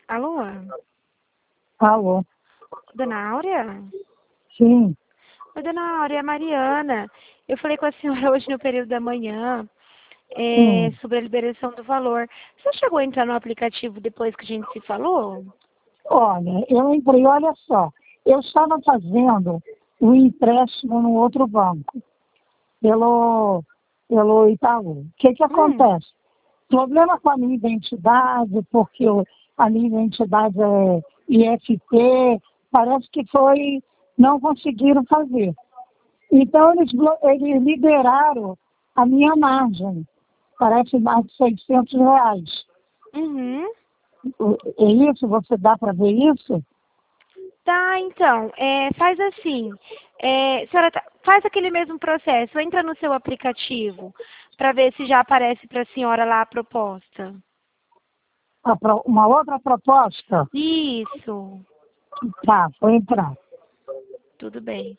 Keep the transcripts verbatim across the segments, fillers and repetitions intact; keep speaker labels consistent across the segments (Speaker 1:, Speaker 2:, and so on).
Speaker 1: Alô?
Speaker 2: Alô?
Speaker 1: Dona Áurea?
Speaker 2: Sim.
Speaker 1: Oi, Dona Áurea, é a Mariana. Eu falei com a senhora hoje no período da manhã é,
Speaker 2: Hum.
Speaker 1: sobre a liberação do valor. Você chegou a entrar no aplicativo depois que a gente se falou?
Speaker 2: Olha, eu entrei, olha só, eu estava fazendo um empréstimo no outro banco, pelo, pelo Itaú. O que que
Speaker 1: Hum.
Speaker 2: acontece? Problema com a minha identidade, porque eu- a minha identidade é I F P, parece que foi, não conseguiram fazer. Então, eles, blo- eles liberaram a minha margem, parece mais de seiscentos reais.
Speaker 1: Uhum.
Speaker 2: É isso? Você dá para ver isso?
Speaker 1: Tá, então, é, faz assim, é, a senhora tá- faz aquele mesmo processo, entra no seu aplicativo para ver se já aparece para a senhora lá a proposta.
Speaker 2: A pro- Uma outra proposta?
Speaker 1: Isso,
Speaker 2: Tá, vou entrar.
Speaker 1: tudo bem.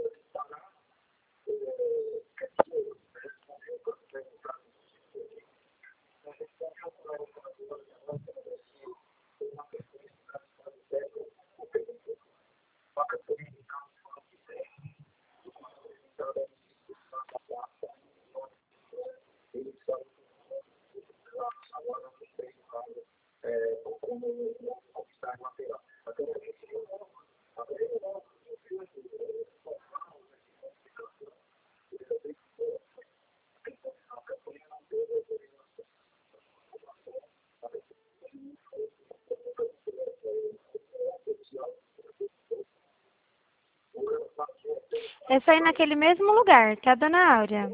Speaker 1: É só ir naquele mesmo lugar, tá, Dona Áurea?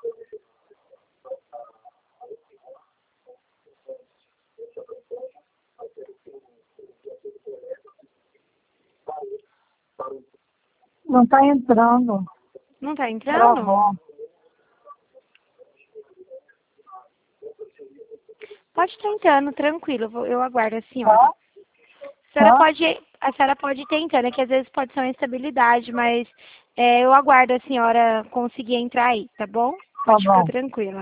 Speaker 2: Não está entrando.
Speaker 1: Não tá entrando?
Speaker 2: Travou.
Speaker 1: Pode estar entrando, tranquilo, eu vou- eu aguardo a senhora.
Speaker 2: Tá?
Speaker 1: A senhora
Speaker 2: Tá?
Speaker 1: pode, a senhora pode ir tentando, é que às vezes pode ser uma instabilidade, mas é, eu aguardo a senhora conseguir entrar aí, tá bom?
Speaker 2: Tá
Speaker 1: Pode ficar
Speaker 2: bom.
Speaker 1: tranquila.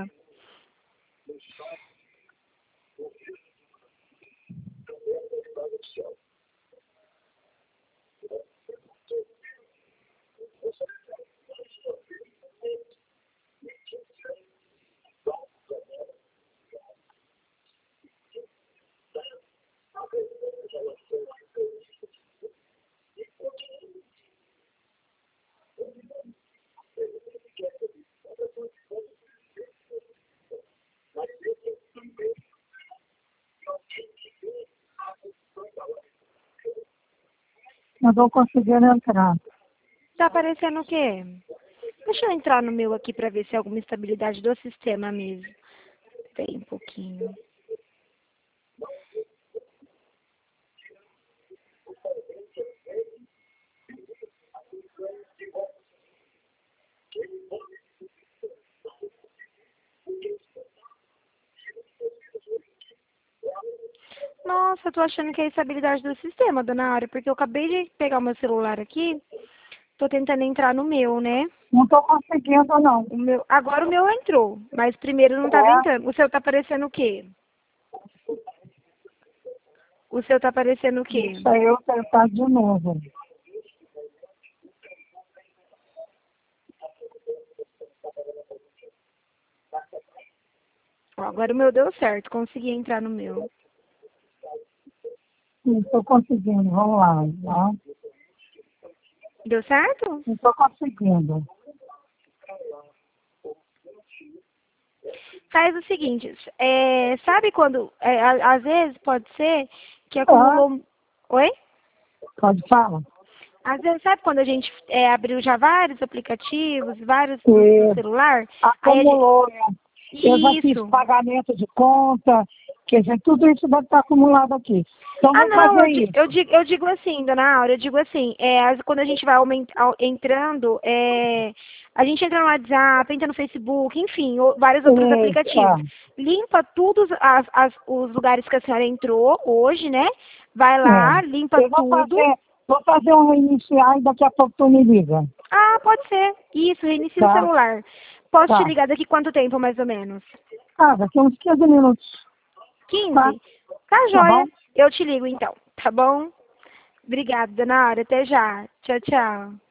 Speaker 2: Não estou conseguindo entrar.
Speaker 1: Tá aparecendo o quê? Deixa eu entrar no meu aqui pra ver se é alguma instabilidade do sistema mesmo. Tem um pouquinho. Nossa, eu tô achando que é a estabilidade do sistema, dona Áurea, porque eu acabei de pegar o meu celular aqui, tô tentando entrar no meu, né?
Speaker 2: Não estou conseguindo, não.
Speaker 1: O meu, agora o meu entrou, mas primeiro não tava
Speaker 2: É,
Speaker 1: entrando. O seu tá aparecendo o quê? O seu tá aparecendo o quê?
Speaker 2: isso aí eu tentar de novo.
Speaker 1: Ó, agora o meu deu certo, consegui entrar no meu.
Speaker 2: Não estou conseguindo, vamos lá. Tá?
Speaker 1: Deu certo?
Speaker 2: Não estou conseguindo.
Speaker 1: Faz o seguinte, é, sabe quando, é, a- às vezes pode ser que
Speaker 2: Ah,
Speaker 1: acumulou... Oi?
Speaker 2: pode falar?
Speaker 1: Às vezes, sabe quando a gente é, abriu já vários aplicativos, vários no, no
Speaker 2: E
Speaker 1: celular? Aí a gente...
Speaker 2: acumulou, né? Eu já fiz
Speaker 1: Isso.
Speaker 2: pagamento de conta, quer dizer, tudo isso deve estar acumulado aqui. Então
Speaker 1: Ah,
Speaker 2: vamos
Speaker 1: não,
Speaker 2: fazer
Speaker 1: eu, di- eu,
Speaker 2: isso.
Speaker 1: digo, eu digo assim, dona Aura, eu digo assim, é, as- quando a gente vai aument, au- entrando, é, a gente entra no WhatsApp, entra no Facebook, enfim, o- vários outros
Speaker 2: Isso,
Speaker 1: aplicativos.
Speaker 2: é.
Speaker 1: Limpa todos as, as- os lugares que a senhora entrou hoje, né? Vai lá, limpa
Speaker 2: É. Eu vou
Speaker 1: tudo.
Speaker 2: fazer, vou fazer um reiniciar e daqui a pouco tu me liga.
Speaker 1: Ah, pode ser. Isso, reinicia o
Speaker 2: Tá?
Speaker 1: celular. Posso te
Speaker 2: Tá.
Speaker 1: ligar daqui quanto tempo, mais ou menos?
Speaker 2: Ah, daqui a uns quinze minutos. Tá?
Speaker 1: Quinze. Tá
Speaker 2: Tá
Speaker 1: joia.
Speaker 2: bom?
Speaker 1: Eu te ligo então, tá bom? Obrigada, dona Aura. Até já. Tchau, tchau.